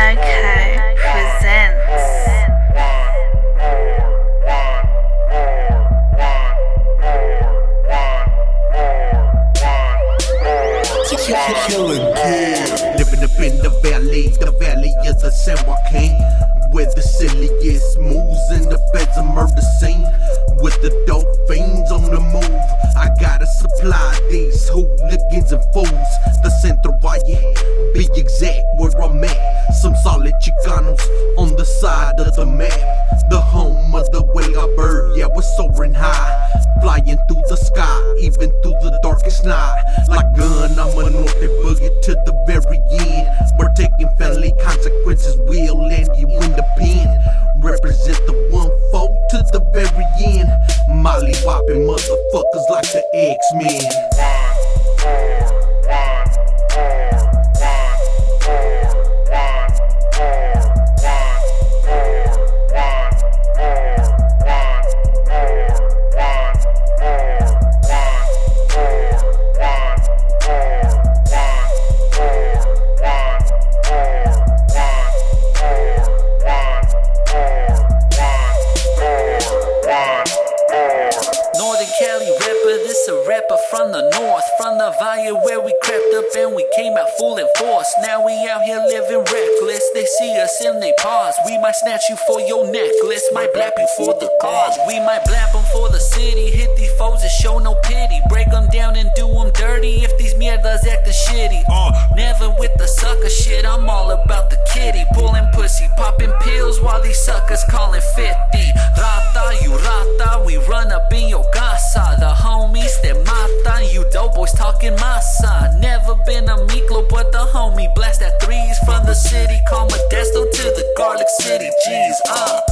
Okay presents. Living up in the valley of the San Joaquin, where the silliest moves in the beds of murder scene. With the dope fiends on the move, I gotta supply these hooligans and fools. The Centro Valle, be exact where I'm at. Some solid Chicanos on the side of the map. The home of the Huelga bird, yeah, we're soaring high, flying through the sky, even through the darkest night. Like gun, I'm a north boogie to the very end. We're taking family consequences, we'll land you in the pen. Represent the 1-4 to the very end. Molly whopping motherfuckers like the X-Men. From the north, from the valley where we crept up and we came out full in force. Now we out here living reckless. They see us and they pause. We might snatch you for your necklace, might blap you for the cause. We might blap them for the city. Hit these foes and show no pity. Break them down and do them dirty if these mierdas acting shitty. Never with the sucker shit, I'm all about the kitty. Pulling pussy, popping pills while these suckers calling 50. Rata, you rata, we run up in your casa. The homies that matan, you dope boys talking masa. Never been a Miklo, but the homie blast at threes from the city. Call Modesto to the Garlic City, jeez,